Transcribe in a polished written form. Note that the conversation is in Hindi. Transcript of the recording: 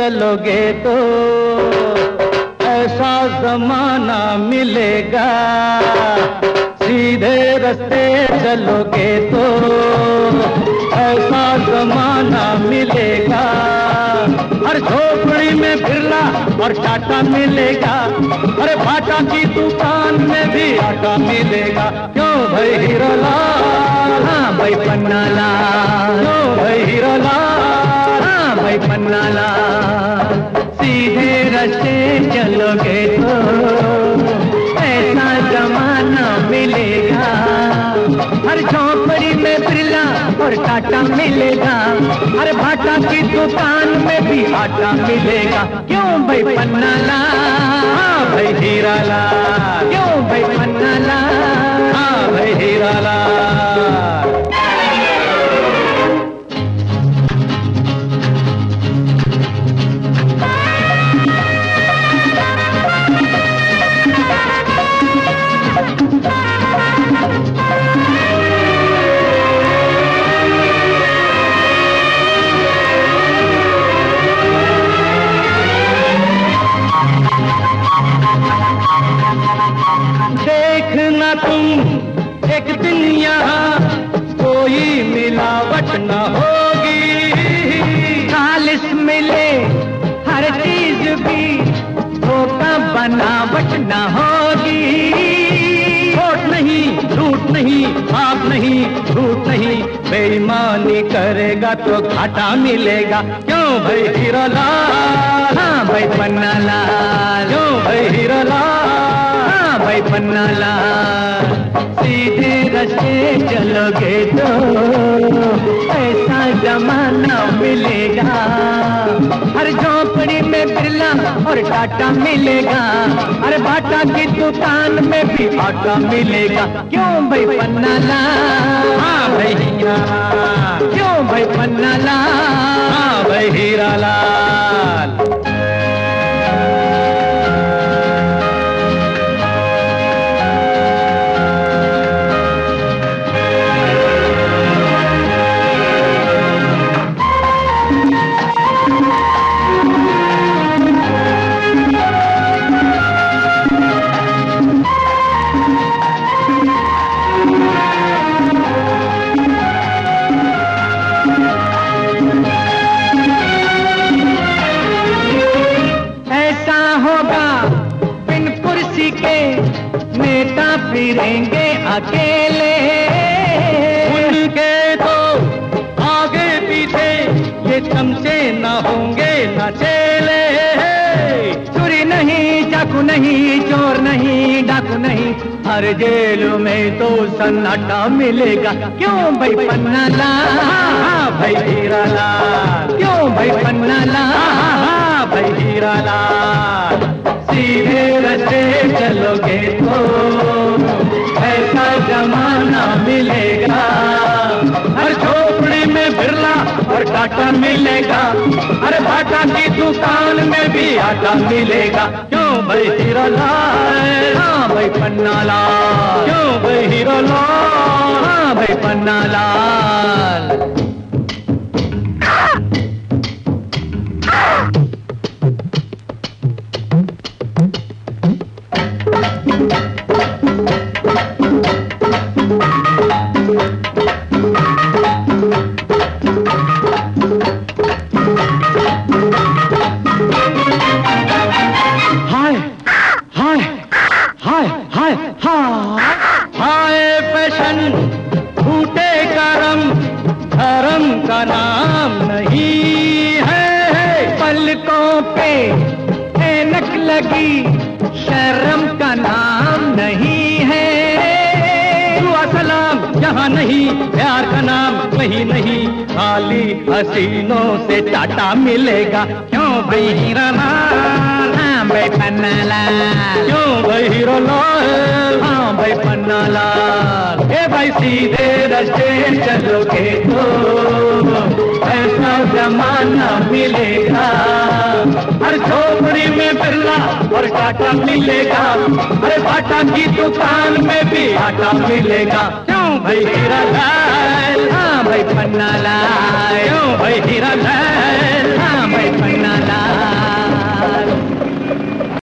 चलोगे तो ऐसा जमाना मिलेगा, सीधे रास्ते चलोगे तो ऐसा जमाना मिलेगा। हर झोपड़ी में बिरला और टाटा मिलेगा, अरे बाटा की दुकान में भी आटा मिलेगा। क्यों भाई हीरोलाल? हाँ भाई पन्नालाल। क्यों भाई हीरोलाल? हाँ भाई पन्नालाल। सीधे रास्ते चलोगे तो ऐसा जमाना मिलेगा, हर झोपड़ी में बिरला और टाटा मिलेगा, हर भाटा की दुकान में भी आटा मिलेगा। क्यों भाई पन्नालाल? हाँ भाई हीरालाल। क्यों भाई पन्नालाल? हाँ भाई हीरालाल। देखना तुम एक दिन यहाँ कोई मिलावट न होगी, खालिस मिले हर चीज भी धोखा बनावट न होगी। खोट नहीं, झूठ नहीं, पाप नहीं, झूठ नहीं, बेईमानी करेगा तो घाटा मिलेगा। क्यों भाई हीरोलाल? हाँ भाई पन्नालाल। क्यों भाई हीरोलाल? हाँ भाई पन्नालाल। सीधे रास्ते चलोगे तो ऐसा जमाना मिलेगा, हर झोपड़ी में बिरला और टाटा मिलेगा, हर बाटा की दुकान में भी आटा मिलेगा। क्यों भाई पन्नालाल? हाँ भाई हीरालाल। क्यों भाई पन्नालाल? हाँ भाई हीरालाल। नेता फिरेंगे अकेले, उनके तो आगे पीछे ये चमचे न होंगे न चेले। चोरी नहीं, चाकू नहीं, चोर नहीं, डाकू नहीं, हर जेल में तो सन्नाटा मिलेगा। क्यों भाई पन्नालाल? हाँ भाई हीरालाल। क्यों भाई पन्नालाल? हाँ भाई हीरालाल। सीधे रास्ते चलोगे तो ऐसा जमाना मिलेगा, हर झोपड़ी में बिरला और टाटा मिलेगा, हर बाटा की दुकान में भी आटा मिलेगा। क्यों भाई हीरोलाल? हाँ भाई पन्नालाल। क्यों भाई हीरोलाल? हाँ भाई पन्नालाल। हाय फैशन झूठे करम, धर्म का नाम नहीं है, पलकों पे ऐनक लगी शर्म का नाम नहीं है। दुआ सलाम यहाँ नहीं, प्यार का नाम वही नहीं, खाली हसीनों से टाटा मिलेगा। क्यों भाई हीरोलाल? हाँ भाई पन्नालाल। क्यों भाई हीरोलाल? हाँ भाई पन्नालाल। ए भाई सीधे रास्ते चलोगे तो ऐसा जमाना मिलेगा, हर झोपड़ी में बिरला और टाटा मिलेगा, हर बाटा की दुकान में भी आटा मिलेगा। क्यों भाई हीरोलाल? हाँ भाई पन्नालाल।